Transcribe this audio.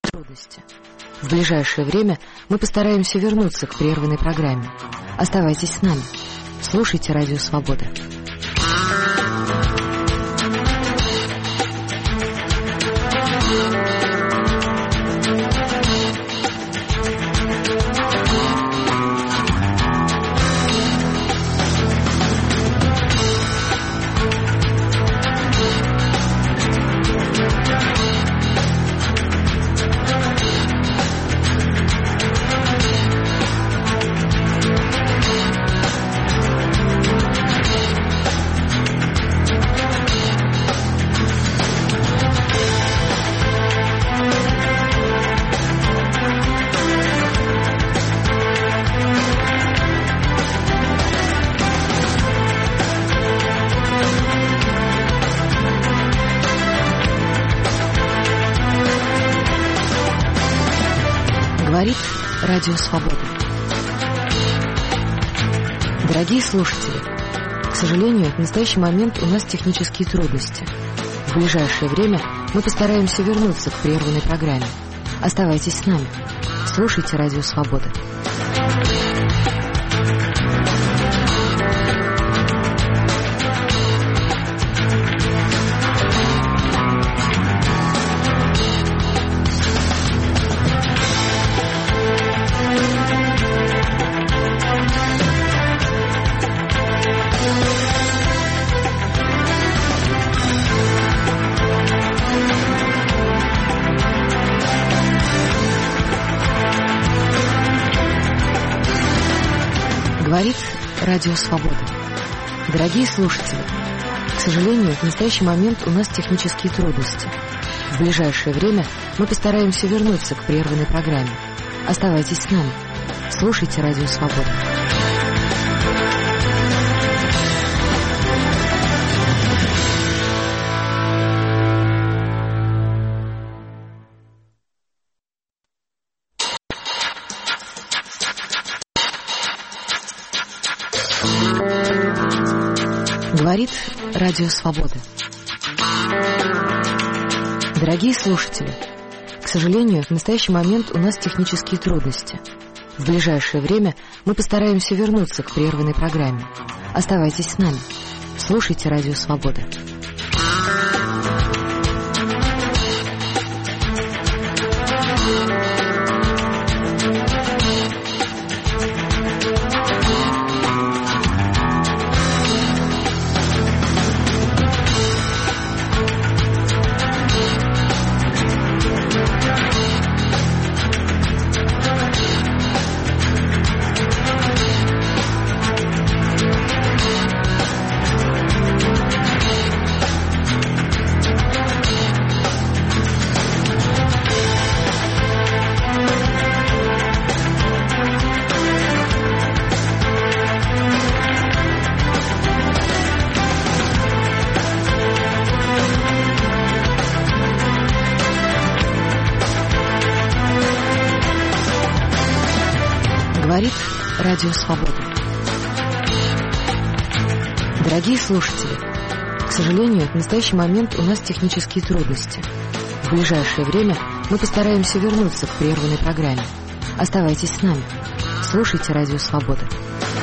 трудности. В ближайшее время мы постараемся вернуться к прерванной программе. Оставайтесь с нами. Слушайте Радио Свобода. Говорит Радио Свобода. Дорогие слушатели, к сожалению, в настоящий момент у нас технические трудности. В ближайшее время мы постараемся вернуться к прерванной программе. Оставайтесь с нами. Слушайте Радио Свобода. Говорит Радио Свобода. Дорогие слушатели, к сожалению, в настоящий момент у нас технические трудности. В ближайшее время мы постараемся вернуться к прерванной программе. Оставайтесь с нами. Слушайте Радио Свобода. Говорит Радио Свобода. Дорогие слушатели, к сожалению, в настоящий момент у нас технические трудности. В ближайшее время мы постараемся вернуться к прерванной программе. Оставайтесь с нами. Слушайте Радио Свобода. Говорит Радио Свобода. Дорогие слушатели, к сожалению, в настоящий момент у нас технические трудности. В ближайшее время мы постараемся вернуться к прерванной программе. Оставайтесь с нами. Слушайте Радио Свобода.